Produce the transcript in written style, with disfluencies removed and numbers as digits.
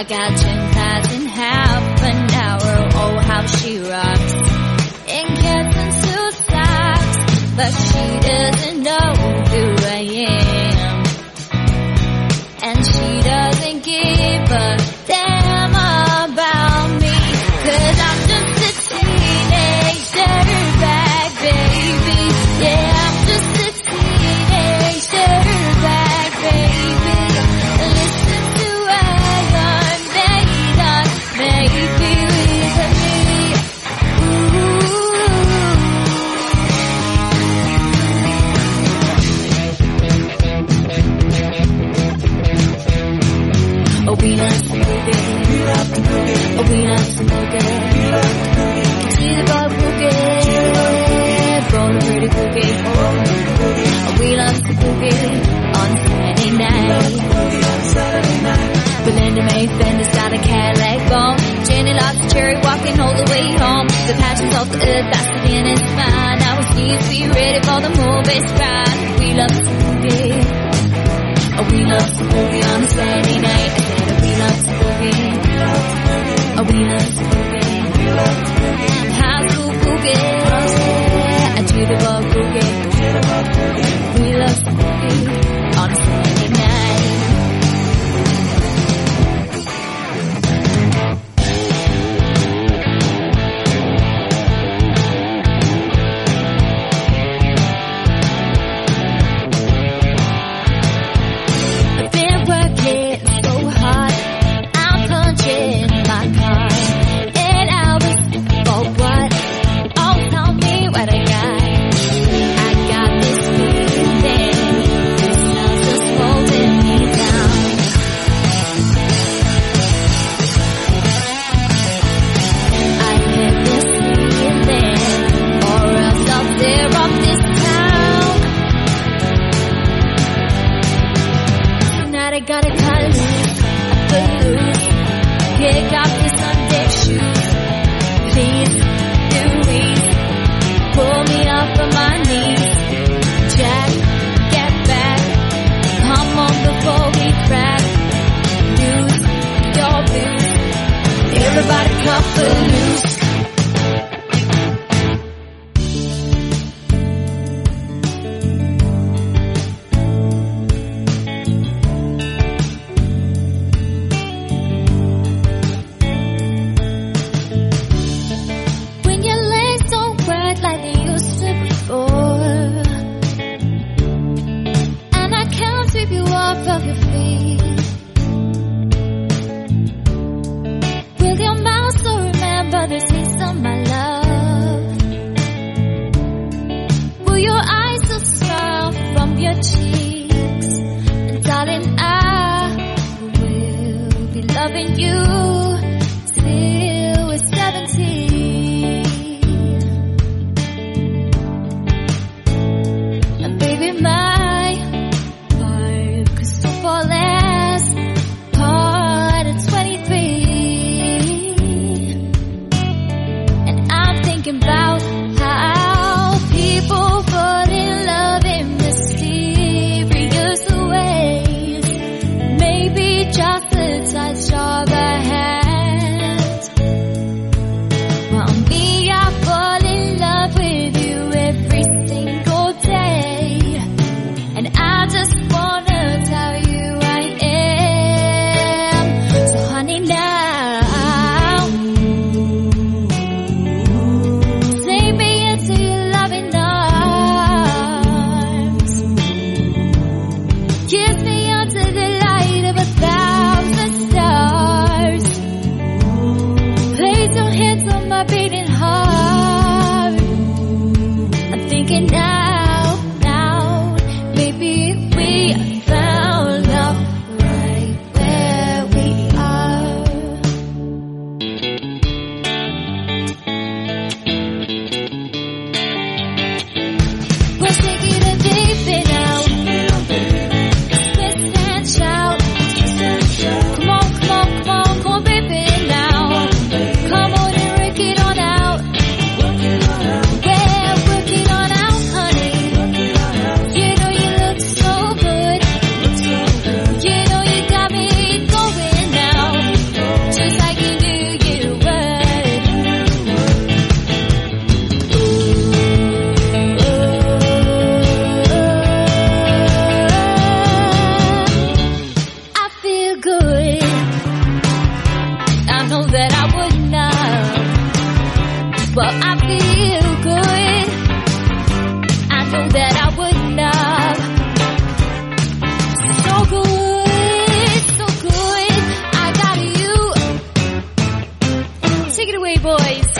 I got gym class in half an hour. Oh, how she rocks in cats and suit socks, but she doesn't know who I am, and she doesn't give a damn about me, 'cause I'm just a teenage dirtbag, baby. Yeah, I'm just a teenage dirtbag, baby. Listen to Iron Maiden, maybe with me. Oh, we love to boogie. We love to boogie. Oh, we love to boogie. We love to boogie. See the bug boogie. Roll a pretty boogie. Oh, we love to boogie on Saturday night. Belinda May Fender got a Cadillac bone. Jenny lost a cherry walking all the way home. The passions of the earth bastard in his mind. Now we need to be ready for the movie's ride. We love to boogie. Oh, we love to boogie on a Saturday night. I said, oh, we love to boogie. Oh, we love to boogie. High school boogie. I do the bug boogie. We love to boogie on a Saturday night. I gotta cut loose, kick off your Sunday shoes. Please, Louise, pull me up on my knees. Jack, get back, come on before we crack. Lose your blues, everybody come for loose. Of your feet, will your mouth still remember the taste of my love? Will your eyes still smile from your cheeks? And darling, I will be loving you till we're 17. And baby, my last part of 23, and I'm thinking about how people fall in love in mysterious ways. Maybe just the touch of a hand. Well, me, I fall in love with you every single day, and I just wanna tell you beating heart. I'm thinking now, maybe we found love right where we are. We're taking a deep in out. Twist and shout. Come on, baby now. Come on and work it on out. know that I wouldn't have, but I feel good. I know that I wouldn't have. So good, so good. I got you. Take it away, boys.